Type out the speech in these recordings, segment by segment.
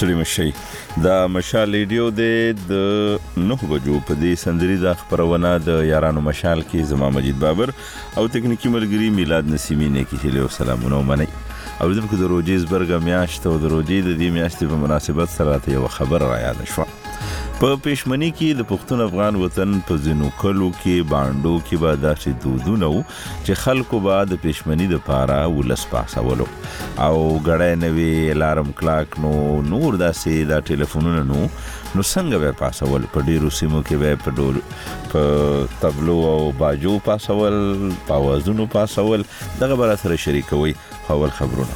ستړي مشي دا مشال ریډیو د 9 بجو په دې سندري د خبرونه د یارانو مشال کې زما مجید بابر او تکنیکی ملګری میلاد نسیمی نه کې هلو سلامونه ومني او دغه د روجیز برګ میاشت او د روجی د دې میاشتې په مناسبت سره ته یو خبر را یاد شو په پېشمنی کې د پښتون افغان وطن په زینو کلو کې باندو کې به داسې دودونه وو چې خلکو به د پېشمنی د پاره ولس پاسولو او غړای نوی الارم کلاک نور داسې دا ټلیفونونه نو څنګه به پاسول په ډیرو سیمو کې به په ډول په تبلو او باجو پاسول په وازونو پاسول دغه بل سره شریکوي اول خبرونه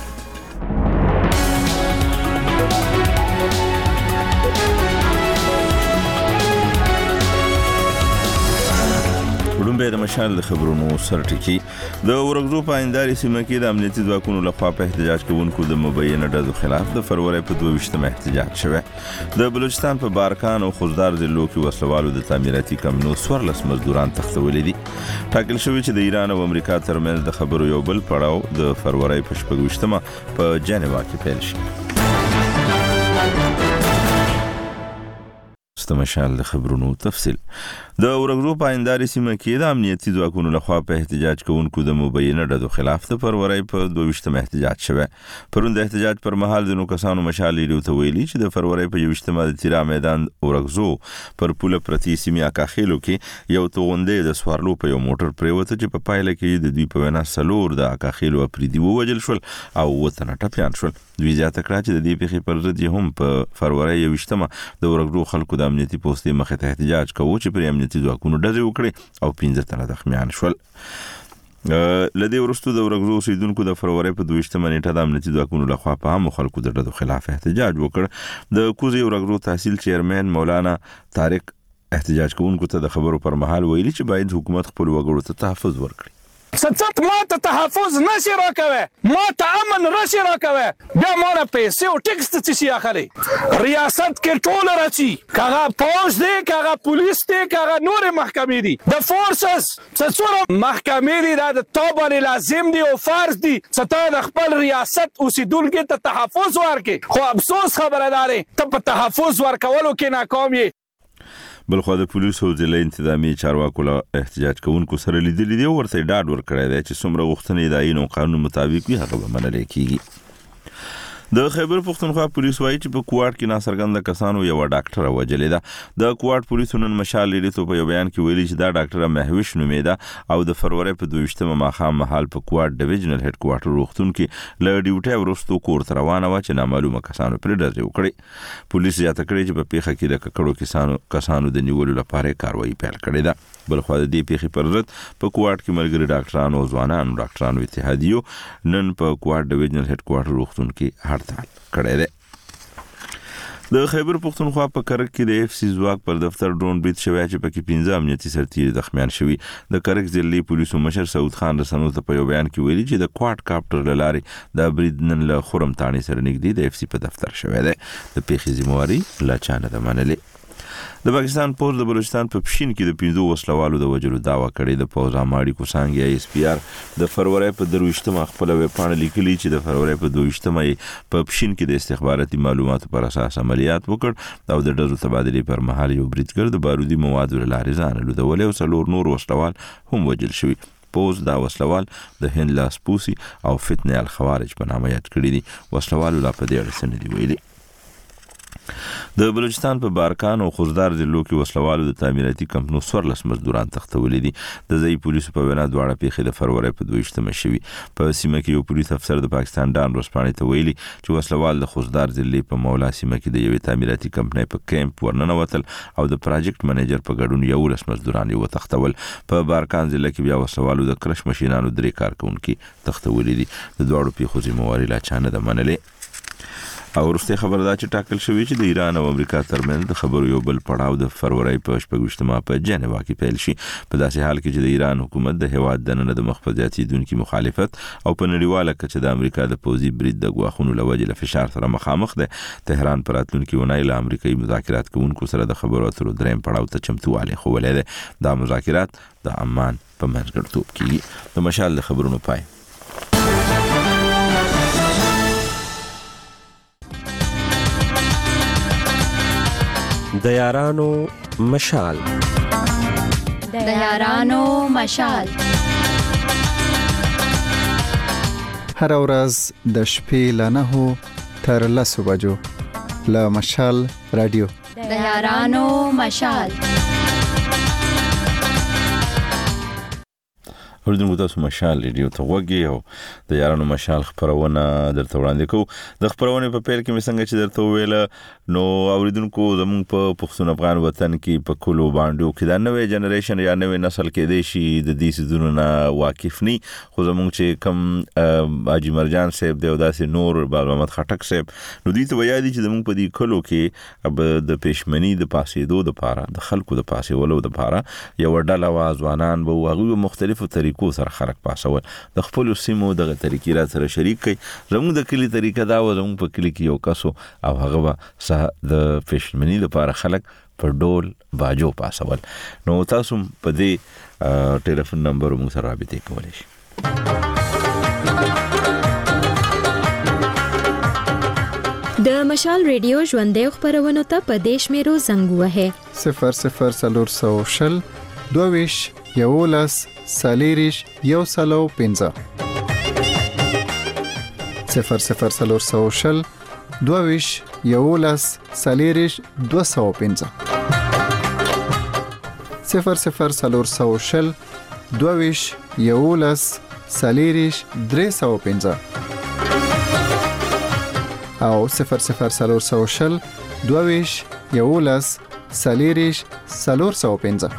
به د مشال د خبرونو سرټکی د ورغزو په انداري سیمه کې د امنیتي ځواکونو لخوا په احتجاج کوونکو د مبینه ډزو خلاف د فروری په 22 احتجاج شوه د بلوچستان په بارکان او خوزدار ضلعو کې وسلوالو د تعمیراتي کمنو 14 مزدوران تختولې دي ټاکل شوی چې د ایران او امریکا ترمنځ د خبرو یو بل پړاو د فروری په 28 په جنیوا کې پیل شي مشال د خبرونو تفصیل د ورغزو په انداري سیمه کې د امنیتي ځواکونو لخوا په احتجاج کوونکو د مبینه ډزو خلاف د فروری په 22 احتجاج شوه پروند احتجاج پر مهال د نو کسانو مشال لیدو ته ویلي چې د فروری په 22 د تیرا میدان ورغزو پر پوله پرتی سیمه اکاخیلو کې یو توغندې د سوارلو په یو موټر پریوته چې په پایله کې د دوی په وینا سلور د اکاخیلو پریدي ووجل شول او وطن ټپيان شول دوی زیاته کړه چې د دې پیښې پر ضد هم په فروری 22 د ورغزو خلکو د امنیتي پوسټې مخه ته احتجاج کوي چې پر امنیتي ځواکونو ډزې وکړي او 15 تنه زخمیان شول لدې ورستو د ورغزو سیدونکو د فروری په 22 نیټه د امنیتي ځواکونو لخوا په عامو خلکو د ډزو خلاف احتجاج وکړ د کوزي ورغزو تحصیل چیرمن مولانا طارق احتجاج کوونکو ته د خبرو پر مهال ویلي چې باید حکومت خپل وګړو ته تحفظ ورکړي ست ما ته تحفظ نشي راکوي ما ته امن راشي راکوي بیا مونږ پیسې او ټیکس ته شي اخلي ریاست کې ټول راځي کاغه پولیس دی کاغه پولیس دی کاغه نور محکمې دي د فورسز څوره محکمې دي د توبه لازم دي او فرض دي ستاسو د خپل ریاست اوسیدونکو ته تحفظ ورکړي خو افسوس خبره ده ته په تحفظ ورکولو کې ناکام یې بلخو د پولیسو ضلع انتظامی چارواکو له احتجاج کوونکو سره لیدلې دي ورته ډاډ ورکړی دی چې څومره غوښتنې د آئین او قانون مطابق وي هغه به منل کیږي د خیبر پختونخوا پولیس وایي چې په کوارټ کې ناڅرګنده کسانو یو ډاکټر وژلې ده د کوارټ پولیسو نن مشال لیدو په یو بیان کې ویلي چې دا ډاکټر مهوش نومیده او د فروری په 22 ماښام مهال په کوارټ ډیویژنل هډ کوارټر روغتون کې له ډیوټي ورستو کور ته روانه و چې نامعلومه کسانو پر ډزې وکړي پولیس یاته کړی چې په پیښه کې د ککړو کسانو د نیولو لپاره کاروایی پیل کړې ده بلخو د دې پیښې پر ضد په کوارټ کې ملګری ډاکټرانو او ځوانانو ډاکټرانو اتحادیو نن په کوارټ ډیویژنل هډ کوارټر روغتون کې هړتال کړی دی د خیبر پختونخوا په کرک کې د اف سی ځواک پر دفتر ډرون برید شوی چې پکې 15 امنیتي سرتیري زخمیان شوي د کرک ضلعي پولیسو مشر سعود خان رسنو ته په یو بیان کې ویلي چې د کوارټ کاپټر لارې د برید نن له خرم تانی سره نږدې د اف سی په دفتر شوی دی د پیښې ذمہواری لا چانه ده منلې د پاکستان پوز د بلوچستان په پښین کې د 15 وسلوالو د وجلو داوا کړې د پوز اماړي کوسانګي ایس پی آر د فروری په 23 خپل ویب پاڼه لیکلي چې د فروری په 22 په پښین کې د استخباراتي معلوماتو پر اساس عملیات وکړ او د ډزو تبادلې پر مهال یو بریدګر د بارودي موادو لارې ځان له ولې او څلور نور وسلوال هم وجل شوی پوز دا وسلوال د هند لاس پوسی او فتنه الخوارج په نامه یاد کړی دي وسلوال لا په دې اړه سندې ویلي د بلوچستان په بارکان او خوزدار ضلعو کې وسلوالو د تعمیراتي کمپنو 14 مزدوران تختولې دي د ځای پولیسو په وینا دواړه پیښې د فروری په 22 شوي په سیمه کې یو پولیس افسر د پاکستان ډان ورسپانې ته ویلي چې وسلوال د خوزدار ضلع په مولا سیمه کې د یوې تعمیراتي کمپنۍ په کیمپ ورننوتل او د پراجیکټ منیجر په ګډون 11 مزدوران یې وتښتول په بارکان ضلع کې بیا وسلوالو د کرش ماشینانو 3 کارکونکو تختولې دي د دواړو پیښو ذمہواری لا چانه ده منلې او ورسته خبر دا چې ټاکل شوی چې د ایران او امریکا ترمنځ د خبرو یو بل پړاو د فروری په 28 په جنیوا کې پیل شي په داسې حال کې چې د ایران حکومت د هواد د نن د مخفضیاتي دونکو مخالفت او په نړیواله کچه د امریکا د پوزي برید د غواخونو لوجه له فشار سره مخامخ ده تهران پر اتلونکو ونای له امریکایي مذاکرات کوونکو سره د خبرو اترو دریم پړاو ته چمتواله خو ولې دا مذاکرات د عمان په منځګړتوب کې د مشال د خبرونو پای د یارانو مشال. د یارانو مشال. هر ورځ د شپې له 9 تر 10 بجو له مشال رادیو. د یارانو مشال. اوریدونکو تاسو مشال ریډیو ته وګورئ او د یارانو مشال خبرونه درته وړاندې کوو. د خبرونه په پیل کې مې څنګه چې درته ویل نو اوریدونکو زموږ په پښتون افغان وطن کې په کلو باندې کې دا نوې جنریشن یا نوې نسل کې دی شي د دې سيزونو نه واقف ني. خو زموږ چې کم حاجی مرجان صاحب دی او داسې نور بال محمد خټک صاحب نو دوی ته ویا دي چې زموږ په دې کلو کې اب د پېشمنی د پاسېدو د پاره د خلکو د پاسېولو د پاره یو ډله وازوانان به هغه مختلفو طریقو سره خلک پاسول د خپل سیمو دغه طریقې را سره شریک کړي. زموږ د کلی طریقه دا و زموږ په کلی کې یو کسو او هغه د پېشمنی لپاره خلک په ډول باجو پاسول. نو تاسو په دې ټلیفون نمبر موږ سره رابطه کولای شئ. د مشال ریډیو ژوندې خبرونه ته په دیش میرو زنګ وهه 0040 22 یولس سالیریش یو سلو 15 0040 22 یولس سالیریش 215 0040 22 یولس سالیریش 315 او 0040 22 یولس سالیریش 415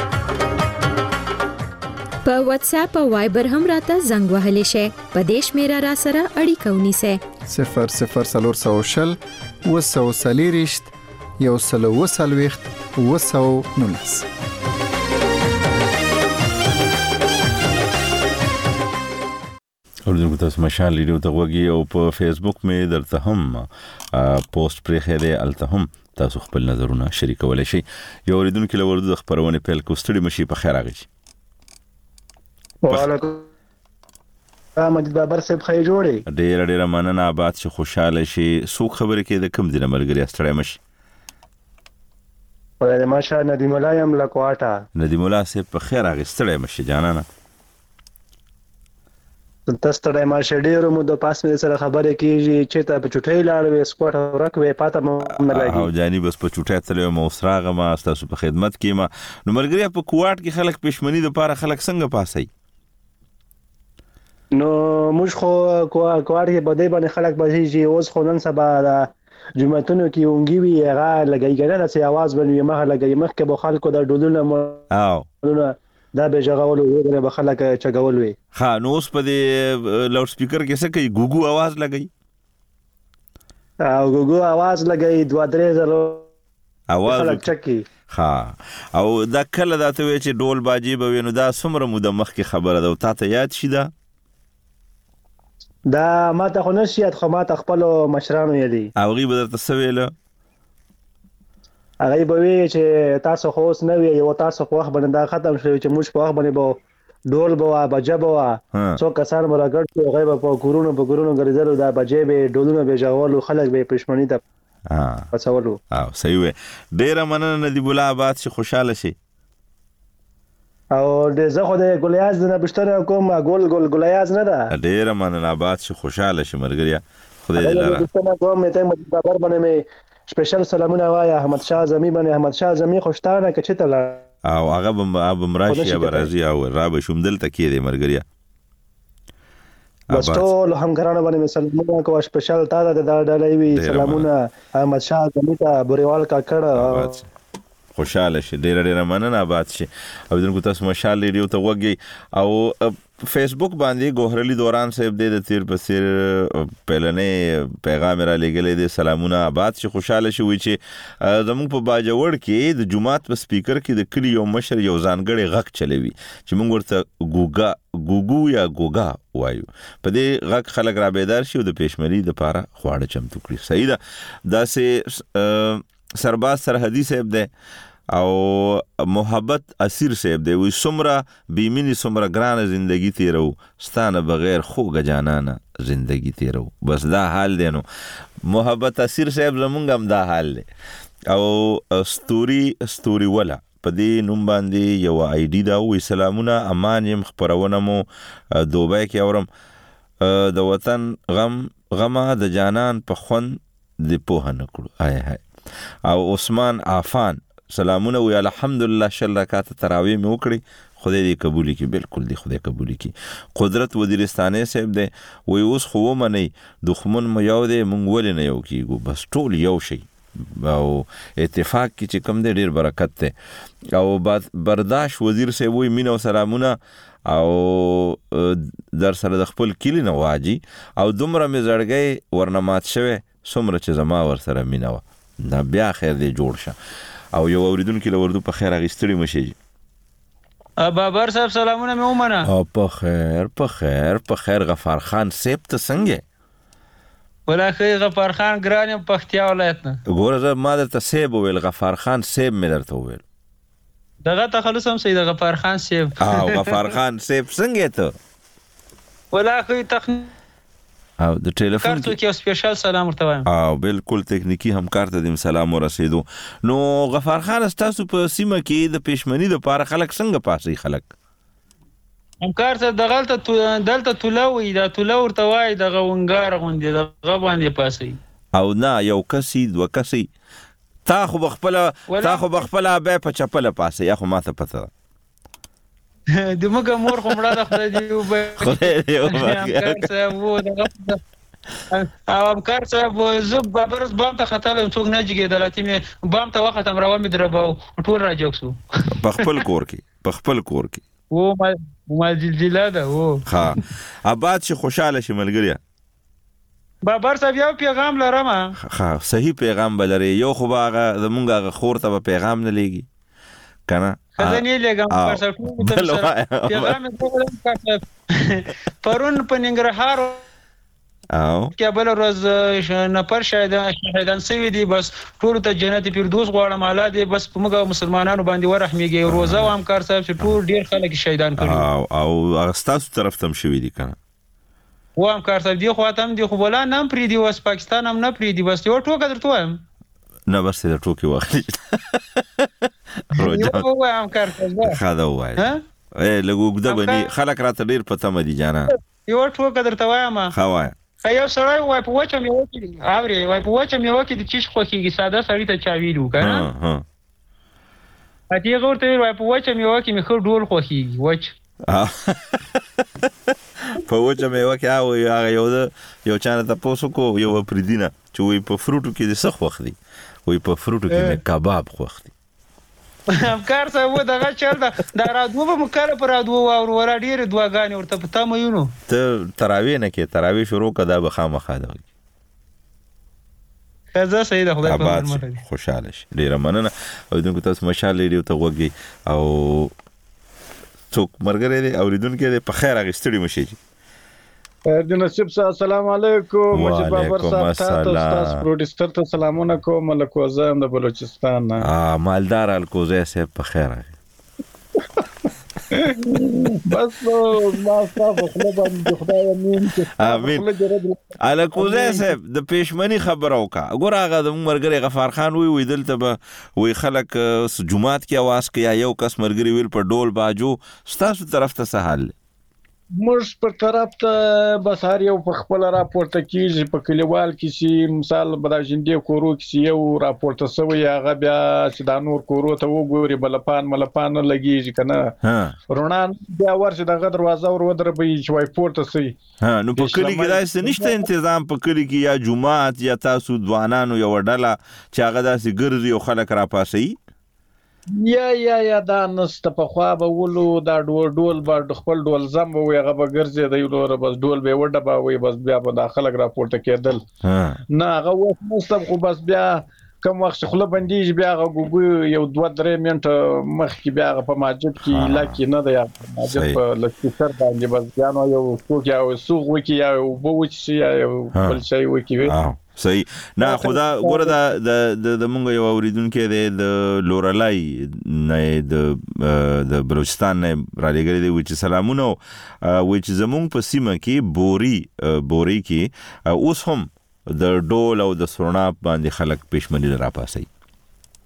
په واتس اپ او وایبر هم راته زنګ وهلی شي. په دیش میرا را سره اړیکه ونیسه 0040 وسو سالیریشت یو سلو وسلويخت وسو نونس. اوریدونکو تاسو مشال ریډیو ته وګورئ او په فیسبوک مې درته هم پوسټ پرې خېده الته هم تاسو خپل نظرونه شریکولای شئ. یو اوریدونکو له ورته خبرونه پیل کو ستړي مشي په خیر راغی. وعلیکم مجید بابر صاحب خیر جوړي. ډېر مننه آباد شي خوشاله شي. سو خبره کې د کم دینه ملګری استړی مشي. ولې ماشا ندیم الله یم لکواټا. ندیم الله صاحب په خیر راغی ستړی مشي جانانه. تاسو ته ما شډیرو مو د پاس مې سره خبره کیږي چې ته په چټۍ لاړې سکواټ ورکوي پاته مې نه لګي او جاني بس په چټۍ تلې مو سراغه ما تاسو په خدمت کې ما نو ملګری په کوارت کې خلک پښمنی د پاره خلک څنګه پاسي نو موږ خو کوارت کې بده باندې خلک بځي اوس خو نن سبا جمعتونو کې اونګي وی هغه لګي ګره چې आवाज بنوي مخه لګي مخ کې به خلکو د ډولونه او دا به جګول وي به خلک چګول وي. ها نو اوس په دې لاوډ سپیکر کې څه کوي ګوګو आवाज لګي او ګوګو आवाज لګي 2-3 زلو आवाज چکی. ها او دا کله دا ته وی چې ډول باجی به وینو دا څومره مو د مخ کې خبره ده او تا ته یاد شي دا ما ته خو نشیات خو ما ته خپل مشرانو یدي او غي به درته سویله هغه به وی چې تاسو خو اوس نه وی یو تاسو خو وخت باندې دا ختم شوی چې موږ په وخت باندې به ډول بوا بجا بوا څو کسان مرګړ شو غیب په کورونو ګرځلو دا بجې به ډولونه به جوړول خلک به پښمنی ته پڅولو. او صحیح وي. ډیر مننه ندی بولا آباد شي خوشاله شي. او د زه خو د ګلیاز نه بشتره کوم ګلیاز نه ده. ډیر مننه آباد شي خوشاله شي مرګریا خدای دې لاره. بشتره کوم ته مجید بابر باندې سپیشل سلامونه وایا احمد شاه زمي باندې احمد شاه زمي خوشتانه کچته لا او هغه مراشي برازي او راب شومدل تکي دي مرګریا بس ټول همګرانه باندې سلامونه کو سپیشل تا د ډالۍ وی سلامونه احمد شاه زمي ته بوريوال کا کړه خوشاله شي. ډیر مننه آباد شي. او دغه تاسو مشال ریډیو ته وګورئ او فیسبوک باندې ګوهرلی دوران صاحب د تیر په سیر پهلنې پیغام را لګلې د سلامونه آباد شي خوشاله شي وي چې زموږ په باجوړ کې د جمعات په سپیکر کې د کلی یو مشر یو ځانګړي غږ چلوي چې موږ ورته ګوګو یا ګوګا وایو. په دې غږ خلک را بیدار شي او د پېشمنی د پاره خواړه چمتو کړي. صحیح ده. دا سه سرباز سرحدي صاحب ده او محبت اسیر صاحب دی وی سمره بیمینی سمره ګرانه زندگی تیرو ستانه بغیر خوګه جانانه زندگی تیرو. بس دا حال دی. نو محبت اسیر صاحب زمونږ هم دا حال دی. او ستوري ولا په دې نوم باندې یو آی ډی دا وې سلامونه امان يم خبرونه مو دوبۍ کې اورم د وطن غمه د جانان په خوند د پوهه نکړو آی او عثمان عفان سلامونه وی الحمدلله شل رکعات تراویح مې وکړي خدای دې قبول کړي بالکل دې خدای قبول کړي قدرت وزیرستاني صاحب دې وی اوس خو منی دښمن مو یو دې مونږ ولې نه یو کیږو بس ټول یو شي او اتفاق کې چې کم دې ډیر برکت ته او برداشت وزیر صاحب وی مين او سلامونه او در سره د خپل کلی نه واجی او دومره مې زړګي ورنمات شوه څومره چې زما ور سره مينه و دا بیا خیر دې جوړ شه او یو اوریدونکو له وردو په خیر اغستړي مشي بابر صاحب سلامونه مې ومنه او په خیر غفار خان سیب ته څنګه ولکه غفار خان ګرانم پختیا ولایت نه ګوره زه ما درته سیب ویل غفار خان سیب مې درته ویل دغه تخلص هم سید غفار خان سیب او غفار خان سیب څنګه ته ولکه او د ټلیفون کارتو کې سپیشل سلام ورته وایم او بالکل تکنیکی همکار ته دیم سلام ورسېدو نو غفار خان تاسو په سیمه کې د پېشمنی د پاره خلک څنګه پاسي خلک همکار ته دلته تولوي دا تولو ورته وای د غونګار غوندې د غوندې پاسي او نه یو کسي دو کسي تا خو بخپل به په چپل پاسي یا خو ماته پته د موږ مور خو مړه د خدای دی او همکار صاحب زب بابرس بام ته خطر څوک نه جګېدل چې بام ته وخت هم راومې درباو ټول راجوکسو په خپل کور کې و ما زلزله ده و ها آباد شي خوشاله شي ملګریا بابر صاحب یو پیغام لرم ها صحیح پیغام بلري یو خو هغه زمونږه خور ته پیغام نه لېږي کنه خزانه لګم پر سره پیغام پرون په ننګرهار او کې بل ورځ نفر شهیدان سوي دي بس ټول ته جنت فردوس غواړم الله دې بس په موږ مسلمانانو باندې ورحمېږي روزه او همکار صاحب چې ټول ډیر خلک شهیدان کړي او اغستاسو طرف تم شوي دي کنه و همکار صاحب دی خو اتم دی خو بولا نام پری دی وس پاکستان هم نه پری دی بس یو ټوکه درته وایم نه بس د ټوکی واخلي روزه یو وایم کار څه خدا وای لګوګده بني خلک راته ډیر پته مدي جانا یو ټوکه درته وایم خوایا یو سړی وای په وچه مې وکړي اوري وای په وچه مې وکړي د چیش خوکیږي ساده سړی ته چا ویلو کنه اته ورته وای په وچه مې وکړي مې خو ډول خوکیږي وچ په وچه مې وکړي او هغه یو چانه تاسو کو یو پردینه چې وای په فروټو کې د سخ وخت دی وای په فروټو کې کباب خوخ دی همکار صاحب دغه چل دا رادو به مکر پر رادو او ور ډیر دواګانی ورته پتا مې یونو ته تراوی نه کې تراوی شروع کدا به خامخا ده خزه سید خدای په مرمه خوشاله شي ډیر مننه او دغه تاسو مشاله لري ته وګي او څوک مرګره دي اوریدونکو په خیر اغستړي مشي نصیب صاحب السلام علیکم مجید بابر صاحب تاسو پروډوسر ته سلامونه کوم ملکوزه د بلوچستان مالدار الکوزه صاحب په خیر بس ما صاحب خپل باندې خدای امين امين الکوزه صاحب د پېشمنی خبرو کا ګور هغه د مرګره غفار خان وی دلته به وی خلک جمعات کې आवाज کوي یو کس مرګري ویل په ډول باجو ستاسو طرف ته سهال موږ پر طرف ته بس هر یو په خپل راپورته کیږي په کلیوال کې شي مثال بداجندې کورو کې یو راپورته سوی هغه بیا چې دا نور کورو ته وګوري ملپان لګیږي کنه رونان بیا ورشه دغه دروازه ور ودربي چې وای پورته سي نو په کلی کې داسې نشته تنظیم په کلی کې یا جمعات یا تاسو ځوانانو یو ډله چې هغه داسې ګرځي او خلک را پاسي یا دا نست په خوا به ولو دا ډول به خپل ډول زم وي هغه به ګرځي دی نور بس ډول به وډه به وي بس بیا به داخله راپورته کېدل نه هغه وخت مستم خو بس بیا کوم وخت خپل بندیج بیا غوګو یو 2-3 منټه مخکې بیا په ماجد کې لکه نه دی ماجد په لکتر باندې بس بیا نو یو څوک یا سوق وکي یا وبوچ یا بل شي وکي صحیح نه خدا ګوره د مونږ یو اوریدونکو د لورلای نه د بلوچستان نه را لګری دی چې سلامونه چې زمونږ په سیمه کې بوري کې اوس هم د ډول او د سرناب باندې خلک پېشمنی را پاسي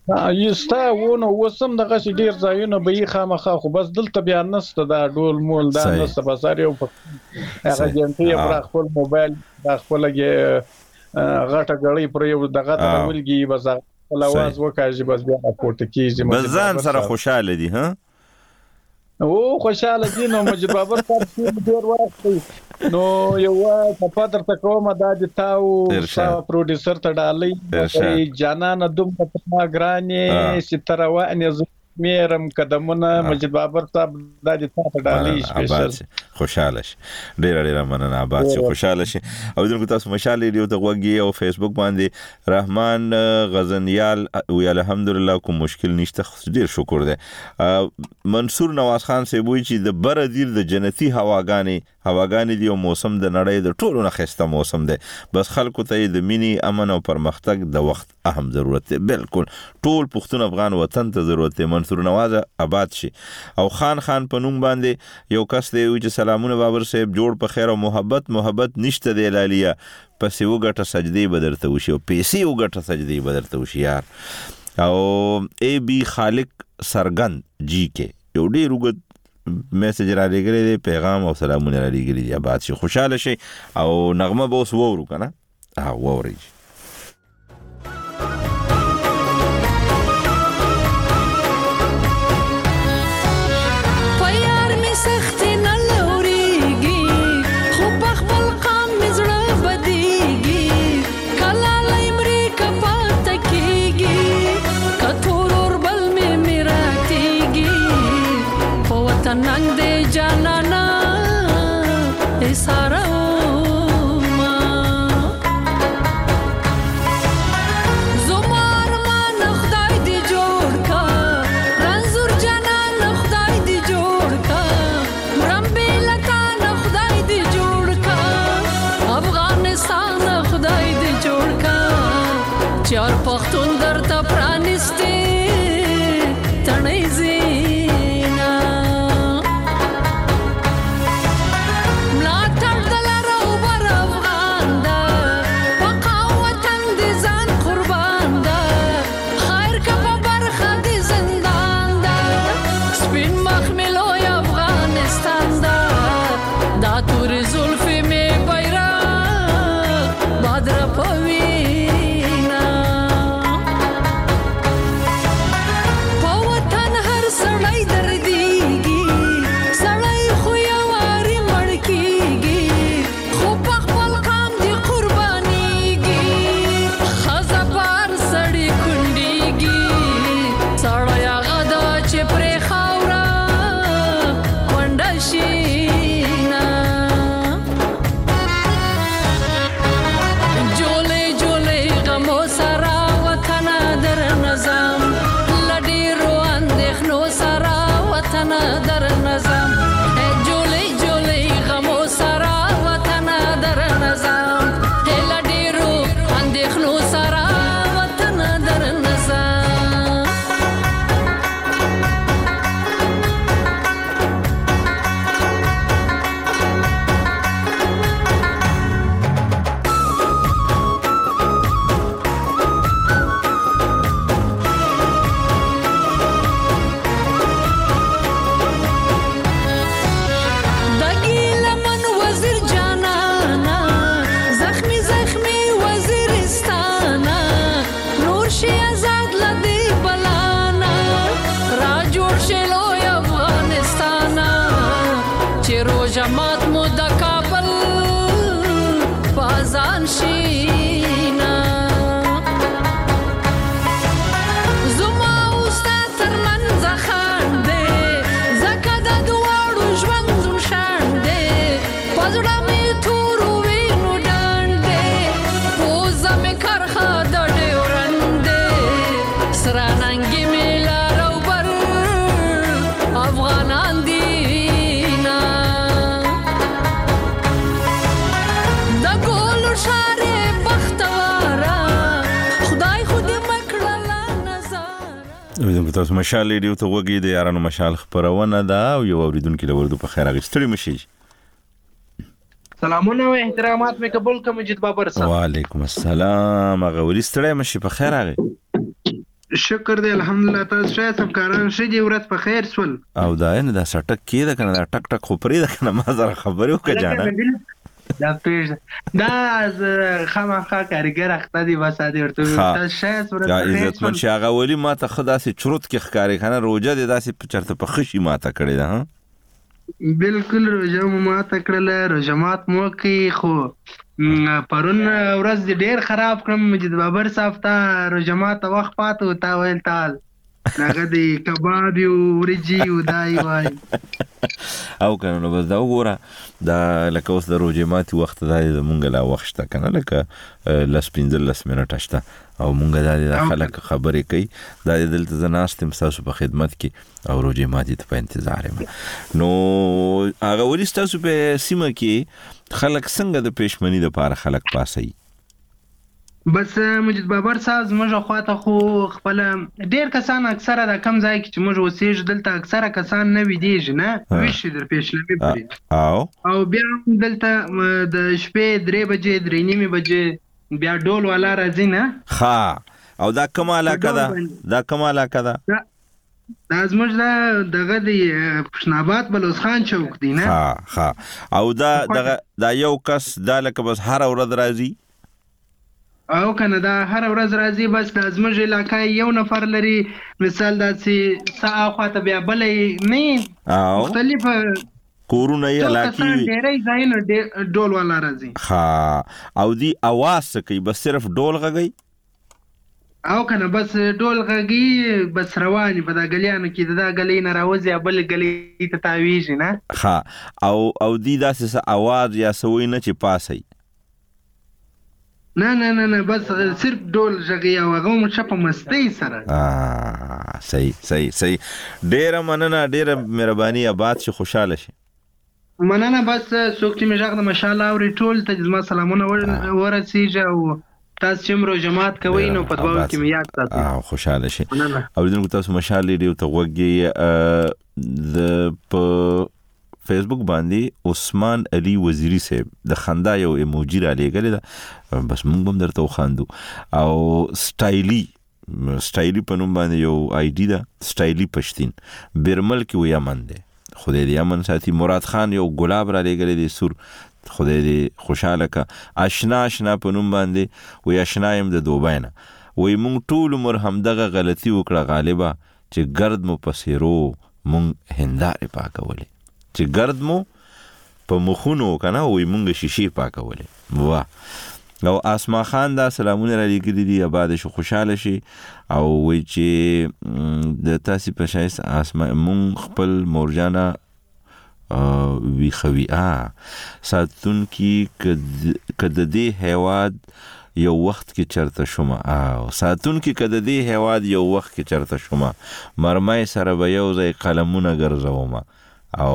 یستا ونه وسم دغه ډیر ځایونه به یې خامخا خو بس دلته بیا نسته دا ډول مول دا نسته بازار یو هغه جنټي پر خپل موبایل د خپل غټه غړی پر یو دغه ولګي بس اواز وکړي بس بیا راپورته کیږي بس ځان سره خوشاله دي ها او خوشاله دي نو مجید بابر صاحب ډیر وخت نو یو په پاتر تکوم د تاو پروډوسر ته ډالۍ جانان دوم په ګرانې ستروا ان میرم قدمونه مجید بابر صاحب د تاسو ډالۍ سپیشل خوشاله شي ډیر مننه آباد شي خوشاله شي او دغه تاسو مشال دی ته وګي او فیسبوک باندې رحمان غزنیال وی الحمدلله کوم مشکل نشته ډیر شکر ده منصور نواز خان سی وی چې د بر دیر د جنتی هواګانی دی او موسم د نړۍ د ټولو نه خسته موسم ده بس خلکو ته د مینی امن او پرمختګ د وخت اهم ضرورت ده بالکل ټول پښتون افغان وطن ته ضرورت ده منصور نواز آباد شي او خان په نوم باندې یو کس دی چې سلامونه بابر صاحب جوړ په خیر او محبت نشته دی لالیه پس یو غټه سجدي بدرته وشي او پیسې یو غټه سجدي بدرته وشي یار او ای بی خالق سرګند جی کې یو ډیر وګ میسج را لګری دی پیغام او سلامونه را لګری دی آباد شي خوشاله شي او نغمه به اوس وورو کنه ووري تاسو مشال ریډیو ته وګورئ د یارانو مشال خبرونه ده او یو اوریدونکو له ورته په خیر اغستړي مشي سلامونه او احترامات مې قبول کوم مجید بابر صاحب وعلیکم السلام هغه ولې ستړی مشي په خیر اغه شکر دی الحمدلله. تاسو ښه یاست؟ کاران ښه دي؟ ورځ په خیر سول؟ او دا نه دا سټک کېده کنه دا ټک ټک خو پرې ده کنه ما زره خبرې وکړه جانه دا پیژ دا خامخا کارګر اخته دی بس ادي ورته تاسو ښه یاست؟ ورځ په خیر عزت من شاغه ولی ما ته خدا سي چروت کې ښکاری کنه روزه دي داسې چرته په خشي ما ته کړی ده. ها بالکل روزه ما ته کړل، روزه مات مو کې خو پرون ورځ دې ډېر خراب کړم. مجید بابر صاحب ته روزه مات وخت پاتو تا ویل تال هغه دې کباب یو ورجی او دای وای او کنه نو بس دا وګوره دا لکه اوس د روزه مات وخت دا مونږ لا وخت شته کنه لکه لس 15 منټه شته او مونږ دا خلک خبرې کوي دا دلته زناستم تاسو په خدمت کې او روزه مات ته په انتظار یم. نو هغه ولې تاسو په سیمه کې خلک څنګه د پېشمنی د پاره خلک پاسي؟ بس مجید بابر صاحب زموږ خواته خو خپل ډیر کسان اکثره د کم ځای کې چې موږ اوسېږو دلته اکثره کسان نه ویدېږي نه ویشي در پېشلمي پرې او بیا دلته د شپې 3 بجې 3:30 بجې بیا ډول والا راځي نه. ها او دا کومه علاقه ده؟ دا کومه علاقه ده؟ دا زموږ دغه د پښناباد بلوز خان چوک دی نه. ها او دا یو کس دا لکه بس هر ورځ راځي او کنه دا هر ورځ راځي بس د زموږ علاقې یو نفر لري مثال داسې ساعه خواته بیا بلې نه مختلف کورونه یې علاقې ډېرې ځایونه ډول والا راځي. ها او دی اواز کوي بس صرف ډول غږی او کنه بس ډول غږی بس رواني په دا غلیانو کې دا غلی نه راوځي بل غلی ته تاویږي نه. ها او دی داسې اواز یا سوي نه چې پاسي نه بس صرف ډول ژغي او هغه مو چپ مستی سره. صحیح ډیره مننه ډیره مهرباني آباد شي خوشاله شي. مننه بس څوک چې مې ژغ د ماشاءالله او ټول ته زما سلامونه ورسیږي او تاسو چې مرو جماعت کوي نو په دواو کې مې یاد ساتئ. خوشاله شي او دغه تاسو ماشاءالله دی ته وګي د په فیسبوک باندې عثمان علي وزیری صاحب د خندا یو ایموجی را لګل دا بس موږ هم درته وخاندو او سټایلی په نوم باندې یو آی ډی دا سټایلی پښتين برمل کې ویا من ده خدای دې امن ساتي. مراد خان یو ګلاب را لګل دي سور خدای دې خوشاله کا. آشنا په نوم باندې ویا آشنا يم د دوباینه وای مونږ ټول عمر هم دغه غلطي وکړه غالبا چې ګرد مو پسیرو مونږ هنداره پاکولې چې ګرد مو په مخونو کنه وای مونږ شیشې پاکولې وا او اسما خان دا سلامونه را لګري دي آباد شو خوشاله شي او وای چې د تاسو په شایس اسما مونږ خپل مورجانا وی خوی ساتون کی کده دی هواد یو وخت کې چرته شوم او ساتون کې کده دی هواد یو وخت کې چرته شوم مرمای سره به یو ځای قلمونه ګرځوم او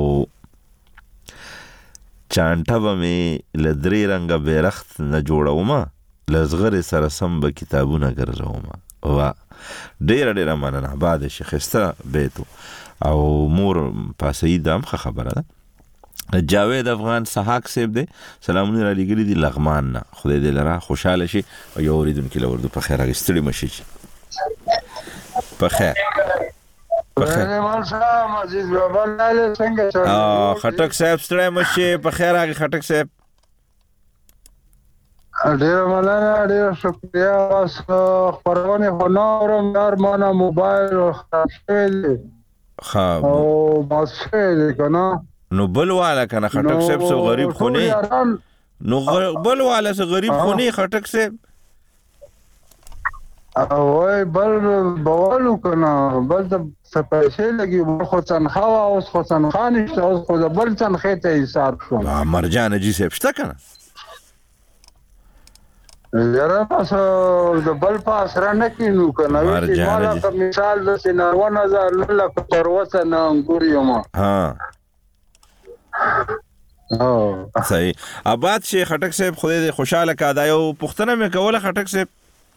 چانټه به مې لدري رنګه بیرخت نه جوړوم لزغر سره سم به کتابونه ګرځوم وا ډېر مننه بعد شيخسته بیتو او مور پاسې دام خبره ده. جاوید افغان سحاق صاحب دې سلامونه را لګري دي لغمان نه خدای دې لره خوشاله شي او یو اوریدونکو لورد په خیر راغستړي مشي په خیر عزیز بابا لاله څنګه خټک صاحب ستړی مشي په خیر راغی خټک صاحب ډیر مننه ډیر شکریا تاسو خبرونه هنرم یار مانه موبایل خراب شوی او ماسه کنه نو بل والا کنه خټک صاحب سو غریب خونی نو بل والا سو غریب خونی خټک صاحب وای بل بوالو کنه بل د سپېشل لګي خو تنخوا او خو تنخوا نشته او خو بل تنخوا ته حساب شو مرجان جی صاحب شته کنه یاره تاسو د بل پاس را نه کینو کنه وی مالا په مثال د سینارونه زال لکه تر وسه نه انګوریم ها صحیح آباد شي خټک صاحب خدای دې خوشاله کا دا یو پښتنه مې کوله خټک صاحب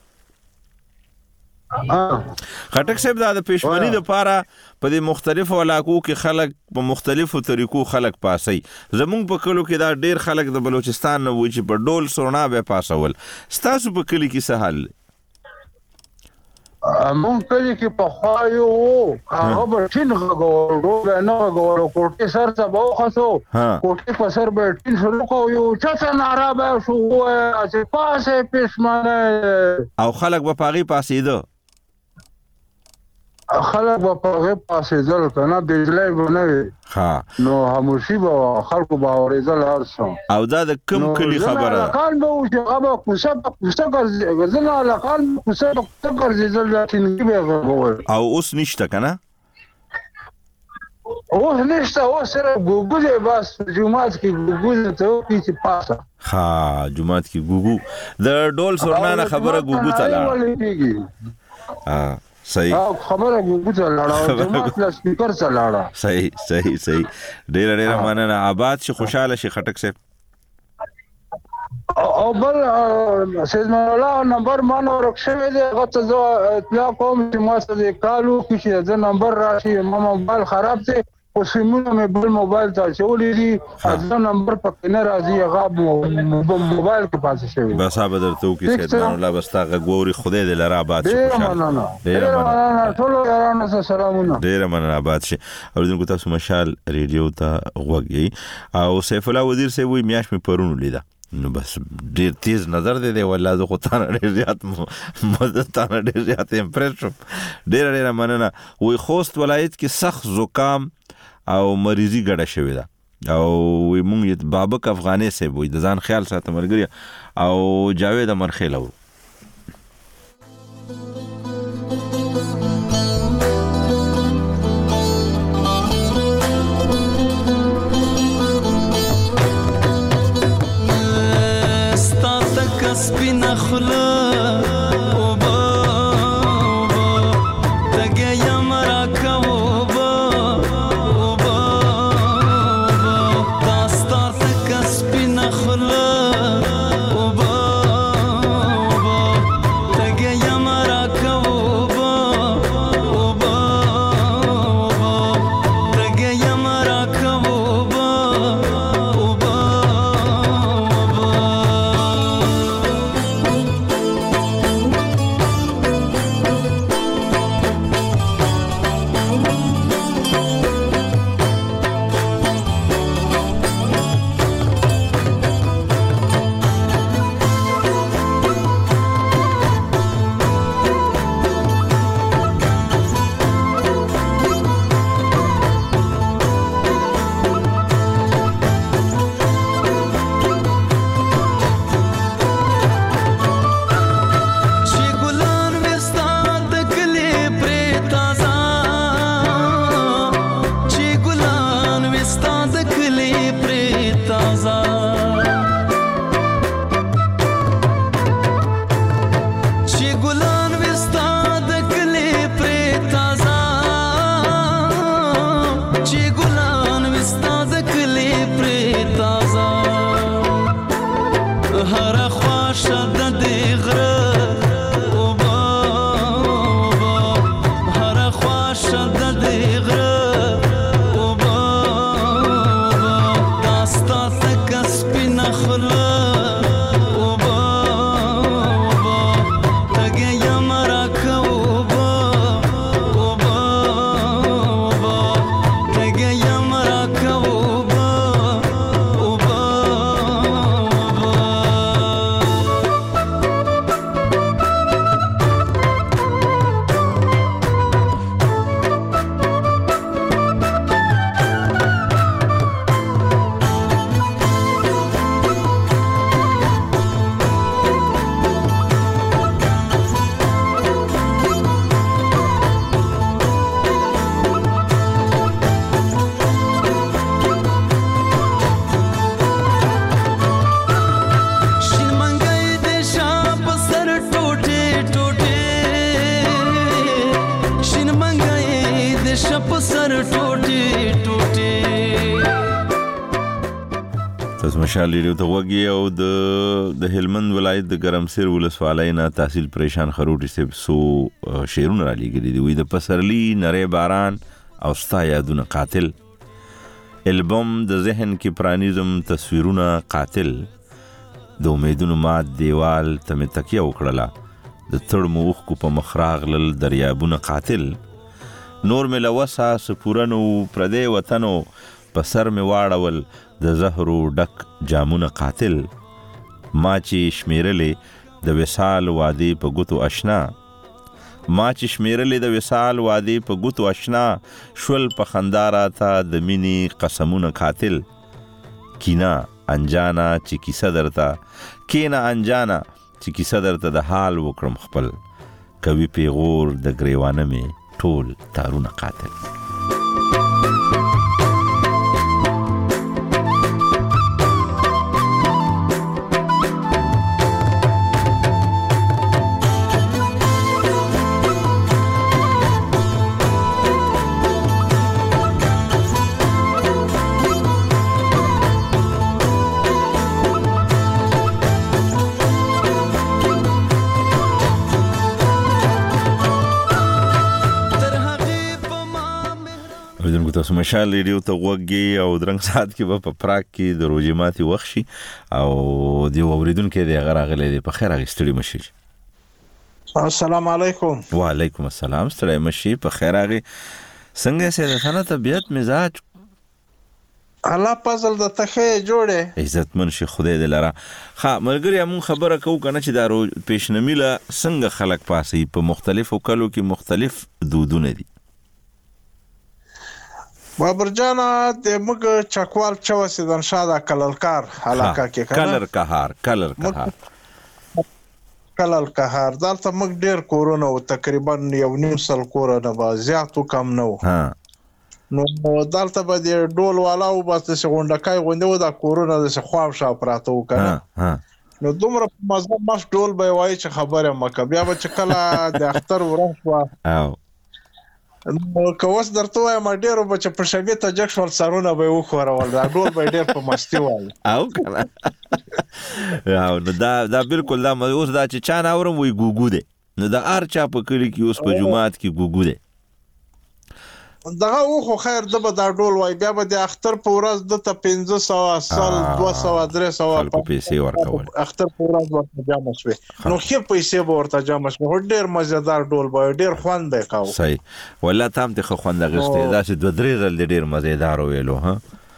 خټک صاحب دا د پېشمنی د پاره په دې مختلفو علاقو کې خلک په مختلفو طریقو خلک پاسي زمونږ په کلو کې دا ډیر خلک د بلوچستان نه وای چې په ډول سونا به پاسول ستاسو په کلی کې څه حال مونږ کلی کې په خوایو هغه به ټین غوړو به نه غوړو کوټه سر ته به خسو کوټه په سر به ټین شروع کو یو چا نارا به شو چې پاسه پښمنه او خلک به پاغي پاسېده خلک به پاغي پاسېدل کنه بجلی بنوي نو هموشي به خلکو به اورېدل هرڅو او دا د کوم کلی خبره کال به چې هغه کوڅه ګرځي لکان کوڅه ګرځي ځل او اوس نشته کنه اوس نشته اوس سره ګوګل بس جمعات کې ګوګل ته چې پاسه جمعات کې ګوګو د ډول سرنانه خبره ګوګو ته لاړه صحیح خبره ګوګو ته لاړه جمعات له سپیکر ته لاړه صحیح ډېر مننه آباد شي خوشاله شي خټک صاحب او بل سیدمان الله نمبر مانو رخصه دې غته زو اطلاع کوم چې ما څه کالو کې چې نمبر راشي ما موبایل خراب دی او سیمونه مې بل موبایل ته چولې دي اځه نمبر پکې نه راځي هغه موبایل کې پاتې شوی بس هغه درته وکي سیدمان الله بس تا غوري خدای دې لرا آباد شي ډېر مننه ټول یارانو سلامونه ډېر مننه آباد شي اوریدونکو تاسو مشال ریډیو ته غوږی او سیف الله وزیر سه وی میاش می پرونو لیدا نو بس ډیر تیز نظر دی والله زه خو تانه ډیر زیات امپریس شوم ډیر مننه وی خوست ولایت کې سخت زکام او مریضي ګډه شوې ده او وی مونږ بابک افغاني سه وی د ځان خیال ساته مرګري او جاوید امرخیل او سپینا خلا اوبا تگیا مرا کوبا اوبا داستا تک سپینا خلا اوبا تگیا مرا کوبا اوبا تگیا مرا کوبا مشال ریډیو ته وګي او د هلمند ولایت د ګرمسیر ولسوالۍ نه تحصیل پریشان خروټي سو شیرونه را لګري دی وي د پسرلی نری باران او ستا یادونه قاتل البوم د ذهن کې پرانیزم تصویرونه قاتل د امیدونو مات دیوال ته مې تکیه وکړله د تړمو اوښکو په مخ راغلل دریابونه قاتل. نور مې له وسه سپورنو پردی وطنو په سر مې واړول د زهرو ډک جامونه قاتل. ما چې شمیرلې د وصال وادي په ګوتو اشنا، ما چې شمیرلې د وصال وادي په ګوتو اشنا، شول په خندا راته د مینې قسمونه قاتل. کینا انجانا چې کیسه درته، کینا انجانا چې کیسه درته د حال وکړم خپل، کوي پیغور د ګریوانه مې ټول تارونه قاتل. تاسو مشال ریډیو ته وګورئ او درنګ سات کې به په پراګ کې د روزي ماتي وخت شي او دی اوریدونکو دی غراغله دی په خیر غستړي مشي. السلام علیکم. وعلیکم السلام. ستړي مشي په خیر غي. څنګه سره ثنا طبيعت مزاج الله پزل د تخه جوړه عزت منشي خدای دې لاره. ها ملګری مون خبره کو کنه چې دا پیشنمیله څنګه خلق پاسي په مختلفو کلو کې مختلف دودونه دي. بابر جانا د مګ چکوال چوسې د شاده کللکار علاقه کې کلل کهار دلته مګ ډیر کورونه او تقریبا 1.5 کورونه با زیاتو کم نو. نو دلته به د ډول والا او بس غونډکای غوندو د کورونه د خواو شاو پراته وکنه. نو دومره مزه مش ډول به وای چې خبره مکه بیا به چې کله د اختر ورښوا او نو کوس درته وایم ډیرو بچ په شګه ته جکشول سرونه به وخورول دا ډول به ډیر په مستی وای او کنه. او دا بالکل دا اوس دا چې چا ناورم وي ګوګو ده. نو دا ارچا په کلی کې اوس په جمعات کې ګوګو ده. دغه خو خیر د به دا ډول وای بیا به د اختر په ورځ د ته 500 سال 200 300 په پیسې ورکول اختر په ورځ ورته جامع شوي. نو خیر پیسې به ورته جامع شوي. ډیر مزیدار ډول به ډیر خوند به کاو. صحیح ولا تام ته خوند غشته دا چې 2-3 ځل ډیر مزیدار ویلو. ها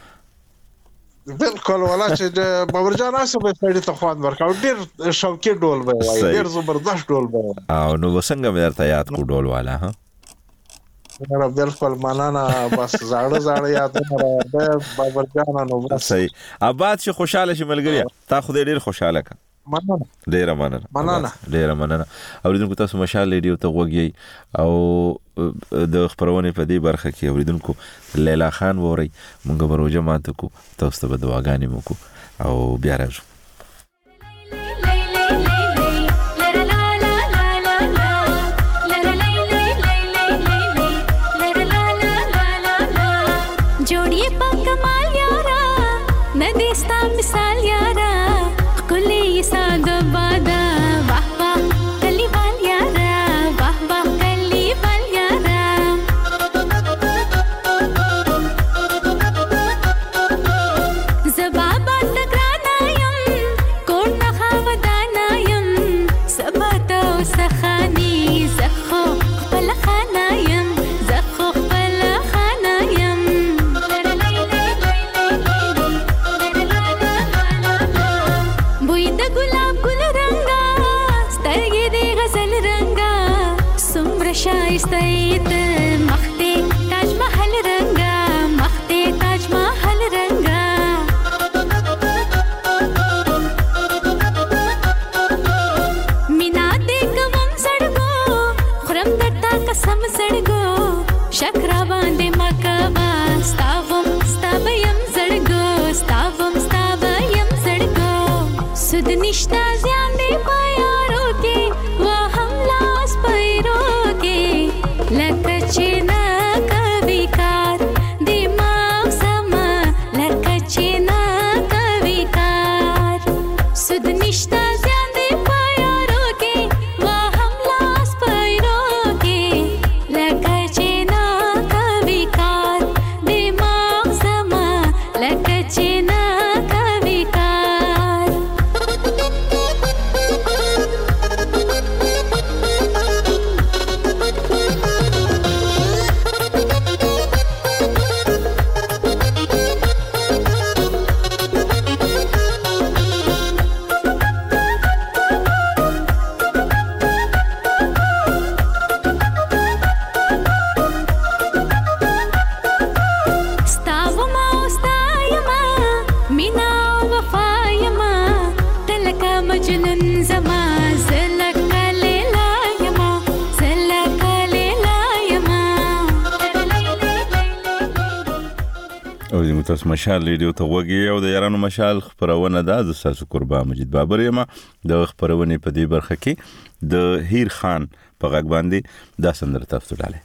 بالکل ولا چې بابر جان اسه به سړی ته خوند ورکاو. ډیر شوقي ډول به وای ډیر زبردست ډول به. او نو وسنګ مې درته یاد کو ډول والا. ها نه بالکل مننه بس زړه یادونه ده بابر جان. نو بس صحیح آباد شي خوشاله شي ملګری. تا خو ډیر خوشاله کا. مننه ډیر مننه. اوریدونکو تاسو مشال ریډیو ته وګورئ او د خبرونه په دې برخه کې اوریدونکو لیلا خان ووري مونږ به روزه ماته کو تاسو ته دعاګانې مو کو او بیا راځو. مثال یارا کلی ساده بادا واه واه کلی وال یارا واه واه کلی وال یارا زبابا تگرانایم کون نخاودانایم سباتا سخانی زخو خپل خانایم زخو خپل خانایم شایستایت مخته تاج محل رنگا مخته تاج محل رنگا مینا دیکوم سړګو خرم درتا قسم سړګو شکر باندې مکوا ستاوم سړګو ستاوم سړګو سود نشتا ځان دی پایارو کې وا هم لاس پیرو لکچنا کవికార్ दिमाग समा लकचना कविकार सुध निष्ठा ज्यादा पायारो के वा हम लास पैरो के लकचना कविकार दिमाग समा लकचना कविकार اوریدونکو تاسو مشال ریډیو ته وګورئ او د یارانو مشال خبرونه ده د تاسو قربان مجید بابر یم د خبرونه په دې برخه کې د هیر خان په غږ باندې دا سندره تاسو ډاله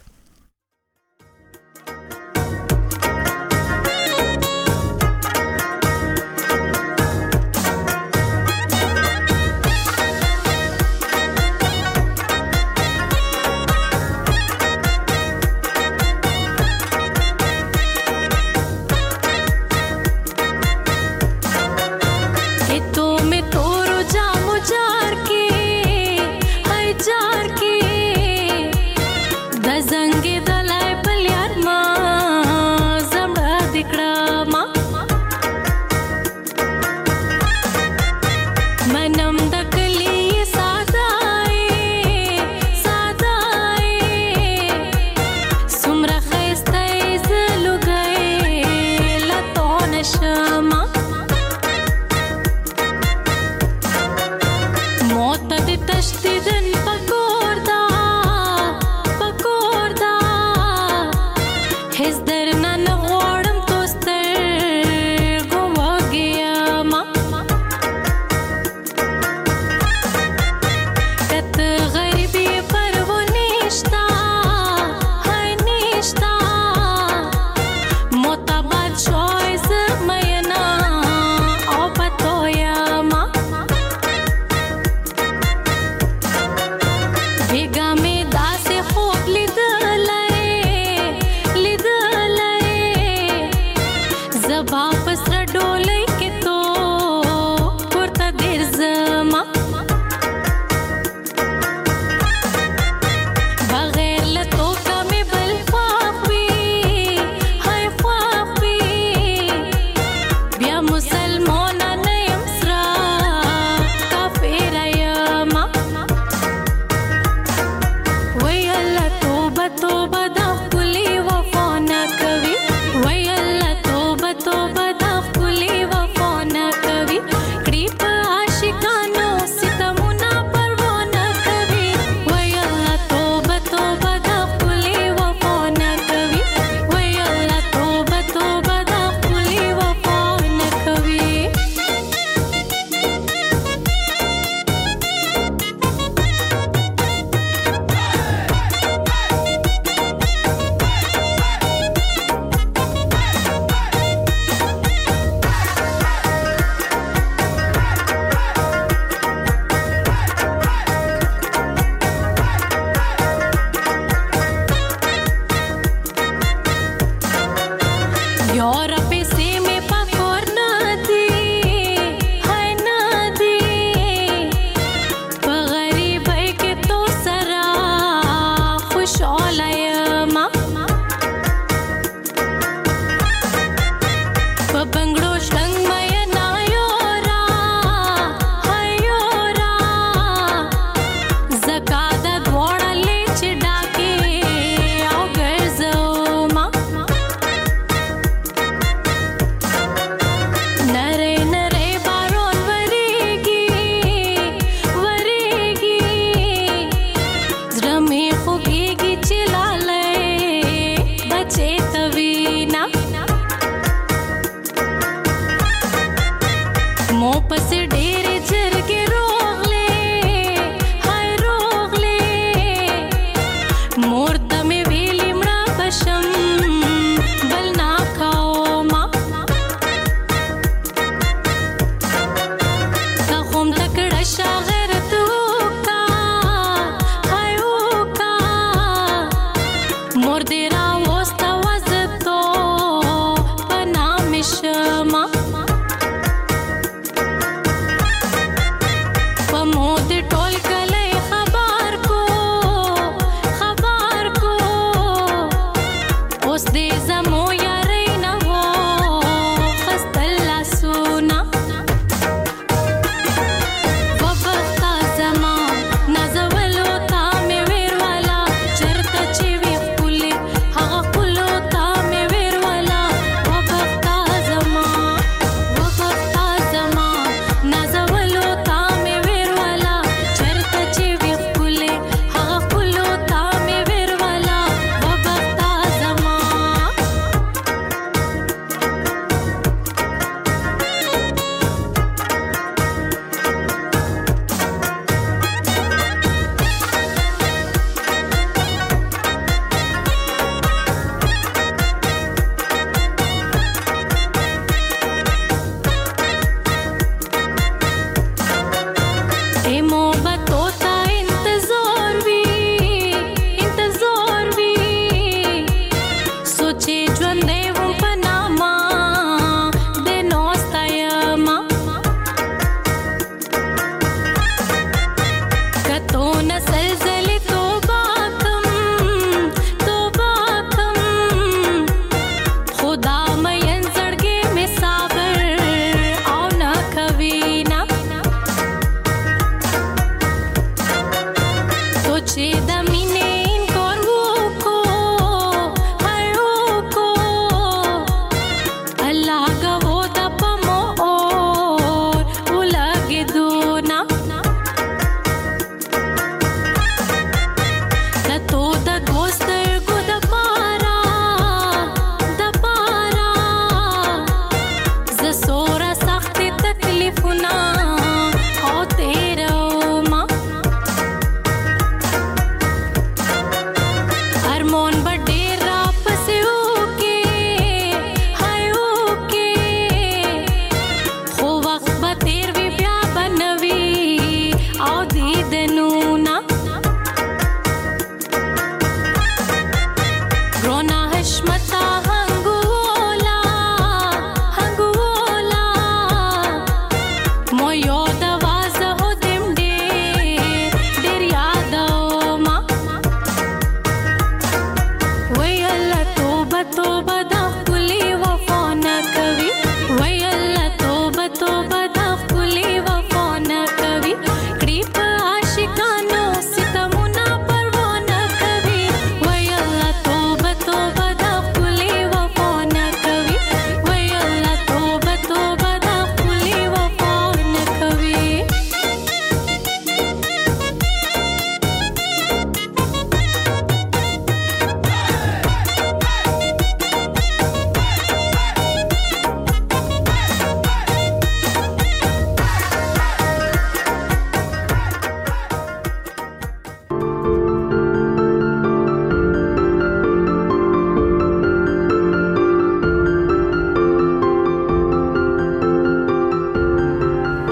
Zang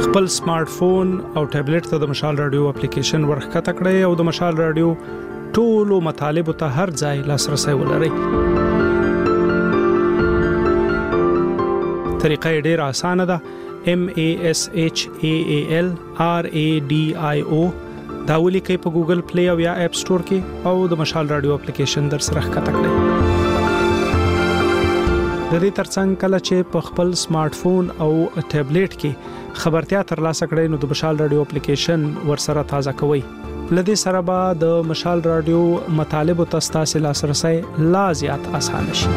خپل سمارټ فون او ټابلیټ ته د مشال رادیو اپلیکیشن ورخکته کړئ او د مشال رادیو ټولو مطالب ته هر ځای لاسرسي ولرئ. طریقه ډیره اسانه ده. MASHAAL RADIO دا ولیکئ په ګوګل پلی او یا اپ سٹور کې او د مشال رادیو اپلیکیشن در سره ښکته کړئ. د دې ترڅنګ کله چې په خپل سمارټ فون او ټابلیټ کې خبرتیا ترلاسه کړئ نو د مشال رادیو اپلیکیشن ورسره تازه کوئ. لدې سره به د مشال رادیو مطالب او تاسو لاسرسي لا زیات اسانه شي.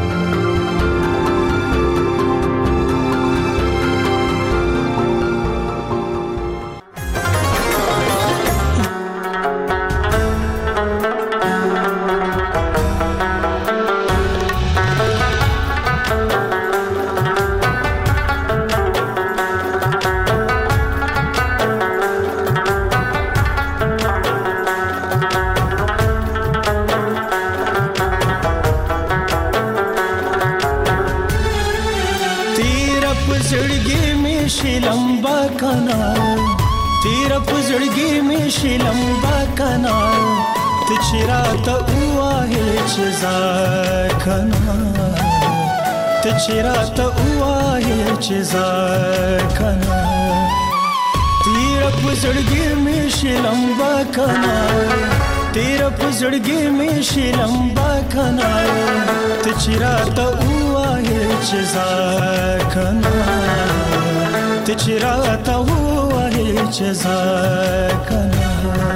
چراته وایې چې ځکنا تیر پزړګي مې شلمبا کنا تیر پزړګي مې شلمبا کنا ته چراته وایې چې ځکنا ته چراته وایې چې ځکنا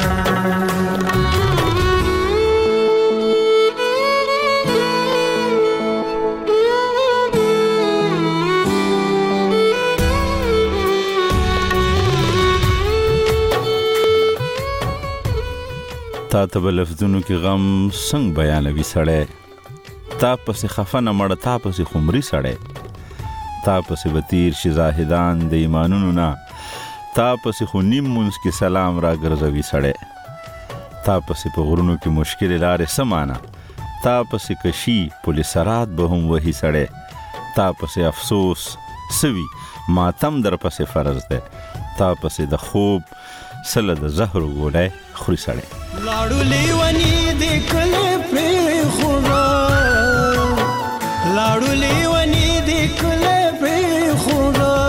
تا ته بلفظونو کې غم څنګه بیانوي سړی تا پسې خفنه مړه تا پسې خمري سړی تا پسې بتیر شي زاهدان د ایمانونو نه تا پسې خو نیم منځ کې سلام را ګرځوي سړی تا پسې په غرونو کې مشکل لارې سمانه تا پسې کشي پولیسرات به هم وهي سړی تا پسې افسوس سوي ماتم در پسې فرض ده تا پسې د خوب سله د زهر ګوډه خوري سړی لاړو لیونی دې کله پرې خورا لاړو لیونی دې کله پرې خورا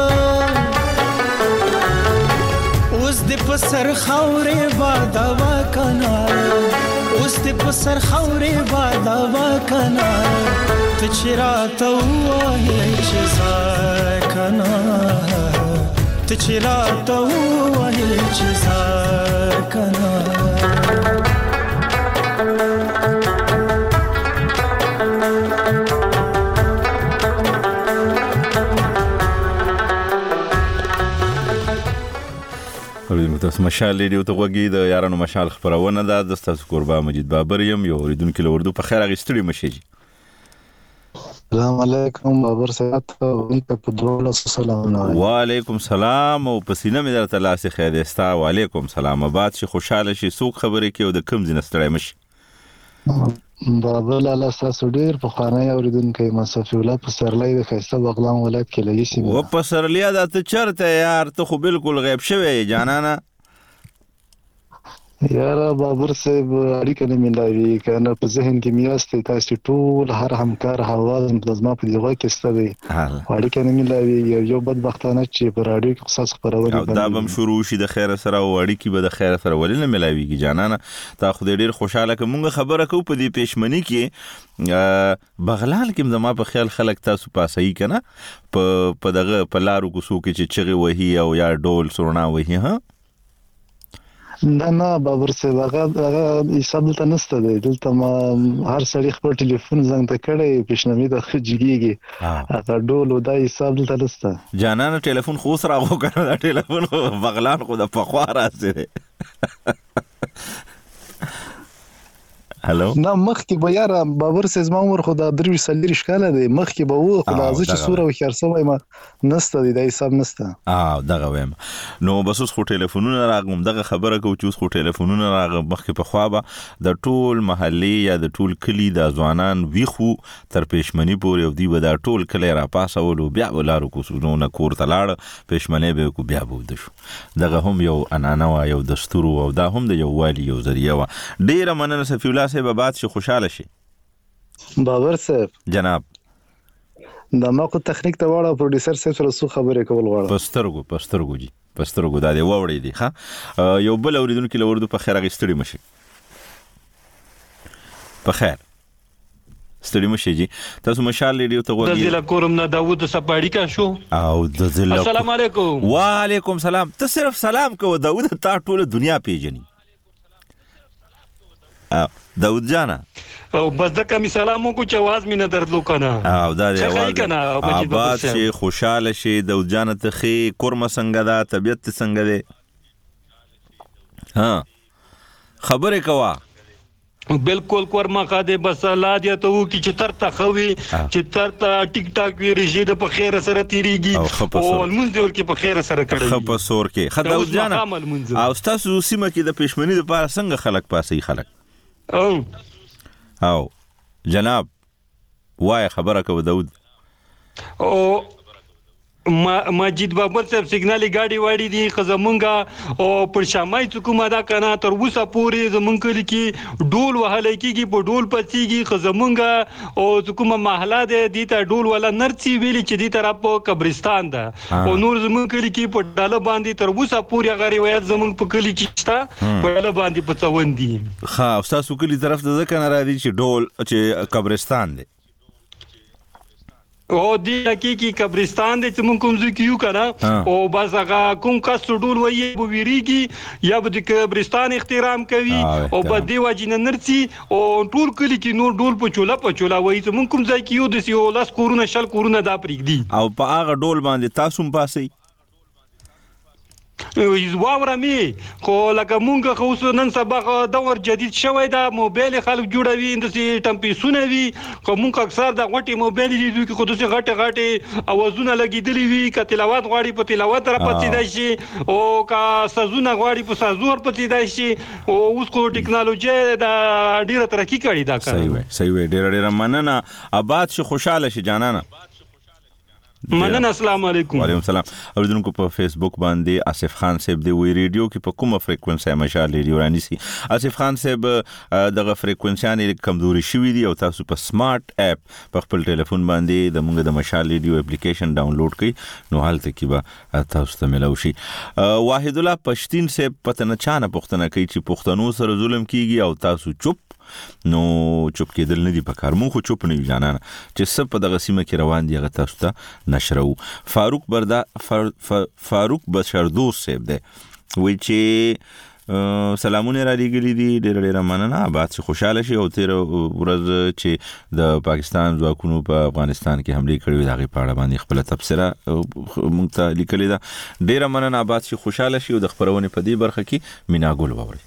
اوس دې په سر خاورې بادا وکنا اوس دې په سر خاورې بادا وکنا ته چراته وایې چې ځکنا ته چراته وایې چې ځکنا تاسو مشال ریډیو ته غوږی د یارانو مشال خبرونه ده د تاسو قربا مجید بابر یم یو اوریدونکو له اردو په خیر اغستړي مشي. السلام علیکم بابر صاحب په دروله سلام وعلیکم سلام او پسینه مې درته لاسه خیر استا وعلیکم سلام آباد شي خوشاله شي سوق خبرې کې او د کم زینستړی مشي بابا لاله تاسو ډیر په خانه اوریدونکو مصطفی الله په سرلای د خیسته بغلان ولایت کې لګی سي و په سرلیا د ته چرته یار ته خو بالکل غیب شوی جانانا یاره بابر صاحب اړیکه نه ملاوي کنه په ذهن کې میاسته تاسو ټول هر همکار حواز ملزمه په دیغه کې ستوي اړیکه نه ملاوي یو بدبختانه چې پر اړیکه کې قصص خبرونه دا بم شروع شي د خیر سره او اړیکه به د خیر سره ولنه ملاوي کی جانانا تا خو ډیر خوشاله کومه خبره کو په دې پېشمنی کې بغلان کې زما په خیال خلک تاسو پاسي کنه په دغه په لارو کو سو کې چې چغه وهي او یا ډول سرنا وهي ها نه بابر صاحب هغه حساب دلته نسته دی دلته ما هر سړي خپل ټلیفون زنګ ته کړی پښنمې د خجګيږي هغه ډول دا حساب دلته نسته جانانه ټلیفون خو سره غو کنه دا ټلیفون بغلان خو د پخوا راځي هلو نه مخکې به یاره بابر سیز ما عمر خو دا 3 کاله دی مخکې به وو خو دا زه چې سوره وخر سمای ما نسته دی د حساب نسته دغه ویم نو بس اوس خو ټلیفونونه راغوم دغه خبره کو چې اوس خو ټلیفونونه راغوم مخکې په خوا به د ټول محلي یا د ټول کلی د ځوانان ویخو تر پېشمنی پورې او دی به دا ټول کلی را پاسولو بیا ولارو کو سونه کور ته لاړ پېشمنی به کو بیا بود شو دغه هم یو انانه وا یو دستور او دا هم د یو والی یو ذریعہ وا ډیره مننه سفی الله صاحب بعد شي خوشاله شي بابر صاحب جناب دا ما کو تخنیک ته واړه پروډوسر صاحب سره سو خبرې کول غواړم پسترګو جی پسترګو دا دی وړې دي ها یو بل اوریدونکو لوردو په خیر غستړي مشي په خیر ستړي مشي جی تاسو مشال ریډیو ته وګورئ د ضلع کورم نه داوود سپاړی کا شو او د ضلع السلام علیکم وعلیکم سلام ته صرف سلام کو داوود تا ټول دنیا پیژني داود جانا او بس د کمی سلامو کو چواز مینه درلو کنه او دا دی आवाज آباد شي خوشاله شي داود جانا ته خي کورم څنګه دا طبيعت څنګه ده خبره کوا بالکل کورما قاده بس الله دې ته و کی چې ترته خوي چې ترته ټیک ټاک وی رژید په خیر سره تیریږي او المنځ ور کې په خیر سره کړی خپ سور کې خداو جانا او تاسو سیمه کې د پېشمنی لپاره څنګه خلک پاسي خلک او جناب وای خبره کو داود او ماجد بابر صاحب سیګنالي گاډي واړي دي خزمونګه او پر شامای حکومت دا کنه تر وسه پورې زمونږ کلی کې ډول وهلای کیږي په ډول پسیږي خزمونګه او حکومت محله دي ته ډول ولا نرسي ویلي چې دي طرف په قبرستان ده او نور زمونږ کلی کې په ډاله باندې تر وسه پورې غری وایي زمونږ په کلی کې شته په ډاله باندې په څوندي ها استاد کلی طرف ته ځکه نه راځي چې ډول چې قبرستان دی او دی حقیقي قبرستان دې چې مونږ کوم ځای کې یو کنه او بس هغه کوم کس ټول وایي بو ویریږي یا به د قبرستان احترام کوي او په دی واجینه نرسي او ټول کلی کې نور ډول په چولا وایي چې مونږ کوم ځای کې یو د سیو لاس کورونه شل کورونه دا پرېږدي او په هغه ډول باندې تاسو پاسي واورمي خو لکه مونږ خو اوس نن سبا دور جدید شوی دا موبایل خلک جوړوي اندسي ټمپیسونه وي خو مونږ اکثر د غټي موبایل دي چې خو دسي غټه اوازونه لګیدلی وي ک تلاوت غواړي په تلاوت را پاتې دی شي او کا سازونه غواړي په سازور پاتې دی شي او اوس کو ټکنالوژي دا ډیره ترقی کړې دا کار صحیح ډیره مننه آباد شي خوشاله شي جانانه مننه السلام علیکم وعلیکم السلام اوریدونکو په فیسبوک باندې آصف خان صاحب دی وی ریډیو کې په کومه فریکوئنسي مشال ریډیو رانی سي آصف خان صاحب دغه فریکوئنسيانې کمزوري شوې دي او تاسو په سمارټ اپ په خپل ټلیفون باندې د مونږ د مشال ریډیو اپلیکیشن ډاونلوډ کړئ نو حالت کې به تاسو ته ملو شي واحد الله پښتين صاحب پته نه چانه پښتنه کوي چې پښتنو سره ظلم کیږي او تاسو چوپ نو چوپ کېدل نه دي په کار مون خو چوپ نه جانانه چې سب په دغه سیمه کې روان دي هغه تاسو ته نشرو فاروق بشردوس صاحب دی وی چې سلامونه را لګلې دي ډېر مننه آباد شي خوشاله شي او تیر ورځ چې د پاکستان ځواکونو په افغانستان کې حمله کړې دغه پاړه باندې خپل تفسیره مونږ ته لیکلې ده ډېر مننه آباد شي خوشاله شي او د خبرونه په دې برخه کې مینا ګل ووري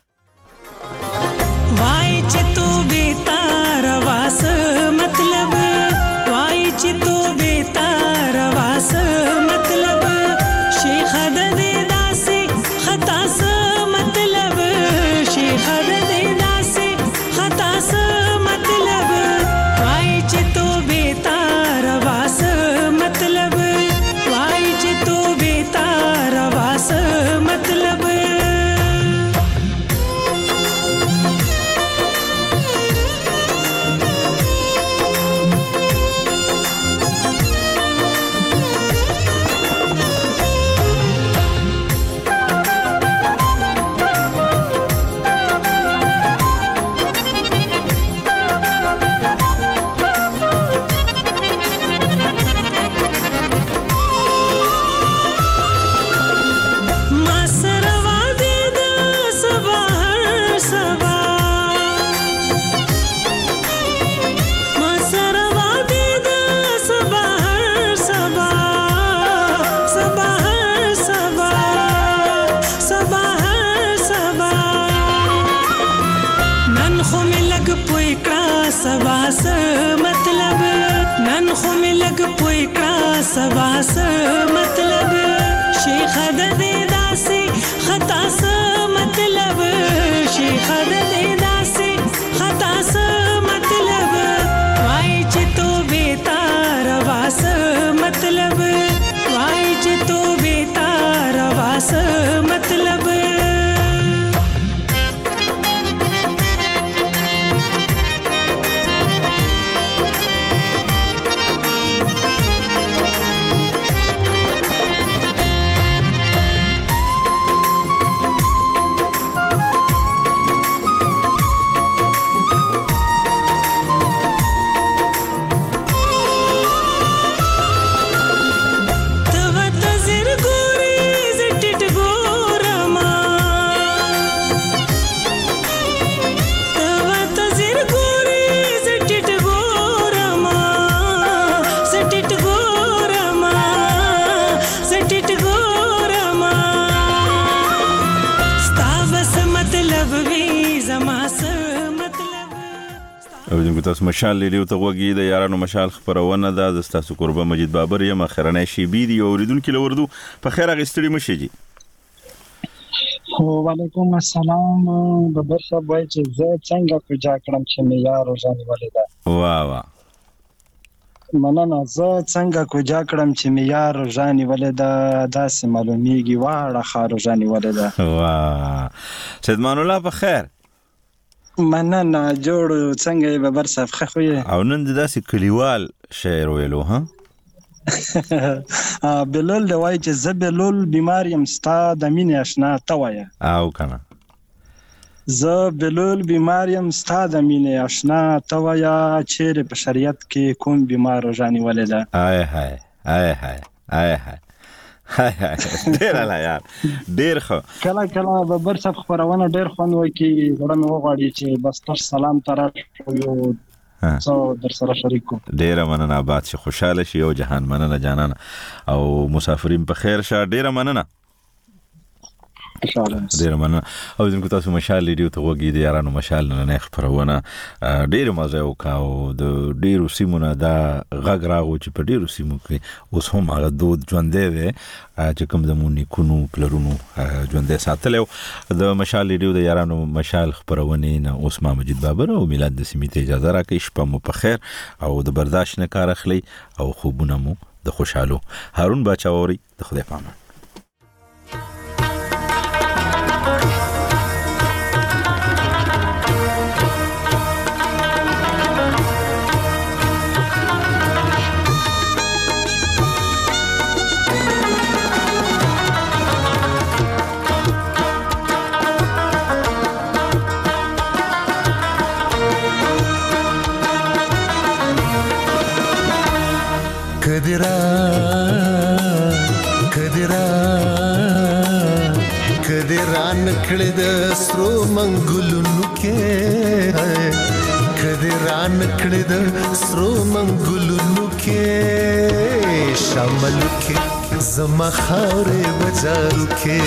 وای چې تو بیتار واس مطلب وای چې تو بیتار واس مطلب شیخ د دې داسې خطا س مطلب شیخ د دې داسې خطا س مطلب وای چې تو بیتار واس مطلب وای چې تو بیتار واس مطلب پوي کړه سبا څه مطلب نن خو مې لګ پوي کړه سبا څه مطلب شیخ د دې داسې خطا څه مطلب شیخ د دې داسې خطا څه مطلب وای چې تو بیتار واس مطلب وای چې تو بیتار واس مطلب تاسو مشال لیدو ته وګی د یارانو مشال خبرونه ده د تاسو قربه مجید بابر یم اخرنه شی بي دی اوریدونکو لوردو په خیر غستړي مشي جی وعلیکم السلام بابر صاحب وای چې زه څنګه کوجا کړم چې مې یار روزانه ولیدا واه واه مننه زه څنګه کوجا کړم چې مې یار روزانه ولیدا داسې معلومیږي واړه خار روزانه ولیدا واه سیدمان الله په خیر مننه جوړ څنګه به بر صاحب خو او نن داسې کلیوال شعر ویلو ها بلول د وای چې زبلول بیمار یم ستا د مینې آشنا تویا او کنه زبلول بیمار یم ستا د مینې آشنا تویا چیرې په شریعت کې کوم بیمار روزانه ولیدا آی هاي آی هاي آی هاي ډیر لا یار ډیر خو کله ببر صاحب خبرونه ډیر خوند وکي غواړم وغواړي چې بس تر سلام تر یو څو در سره شریکو ډیر مننه آباد شي خوشاله شي او جهان مننه جانان او مسافرین په خیر شه ډیر مننه ډیر مننه او زموږ تاسو مشال لیدو ته وګی دی یارانو مشال نه خبرونه ډیر مزه وکاو د ډیرو سیمونه دا غږ راغو چې په ډیرو سیمو کې اوس هم هغه دود ژوندې دی چې کوم زمونږ کونو پلرونو ژوندې ساتلو د مشال لیدو د یارانو مشال خبرونه نه اوس ما مجید بابر او میلاد د سیمې ته اجازه راکړي شپه مو په خیر او د برداشت نه کار اخلي او خوبونه مو د خوشحالو هارون بچاوري د خدای پامان کدران کړه د سترو منګلونو کې کدران کړه د سترو منګلونو کې شامل کې زما خاورې بازارو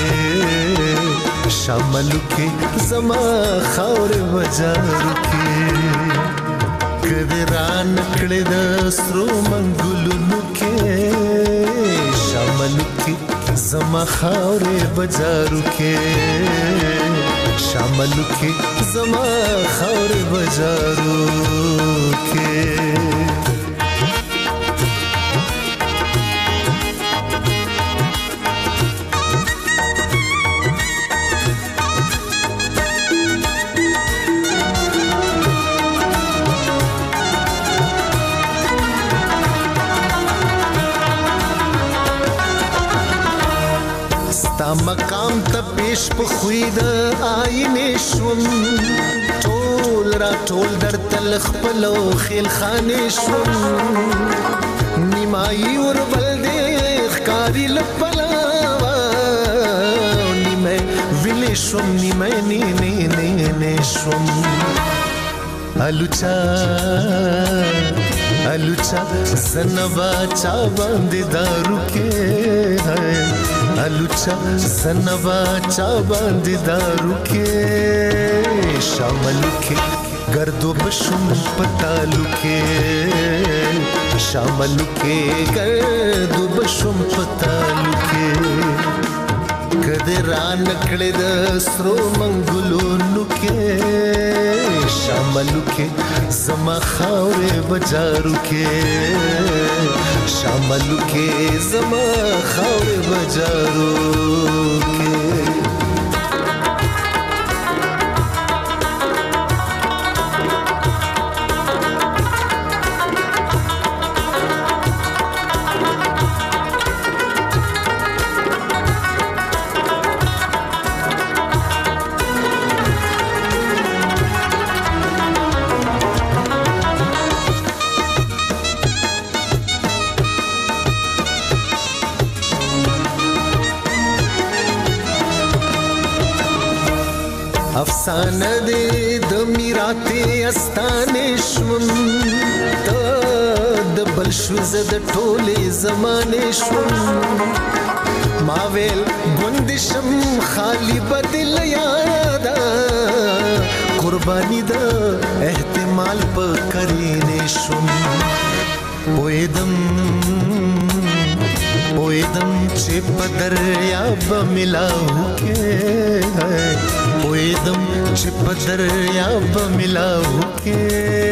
کې شامل کې زما خاورې بازارو کې کدران کړه د سترو منګلونو کې شامل کې زما خاورې بازارو کې شامل کې زما خاورې بازارو کې مقام ته پیش په خوید آینې شوم ټول را ټول در تل خپلو خیل خانې شوم نیمای ور بل دې ښکاری لپلا نیمه ویلې شوم نیمه نه شوم الوچا زنبا چا باندې دارو کې الوچا زنبا چا باندې دارو کې شامل کې गर्दो बशुम पतालु के शामलु के गर्दो बशुम पतालु के कदे रान कड़े दसरो मंगुलो नुके शामलु के जमा खावरे बजारू के शामलु के जमा खावरे बजारू के अफसाना दे द मिराते अस्तानेश्वम द बलशुज द टोले जमानेश्वम मावेल गुंदिशम खाली बदिल यादा कुर्बानी द एहतिमाल प करीनेश्वम ओएदम चे पदरिया ब मिलाऊ के ओएदम चे पदरिया ब मिलाऊ के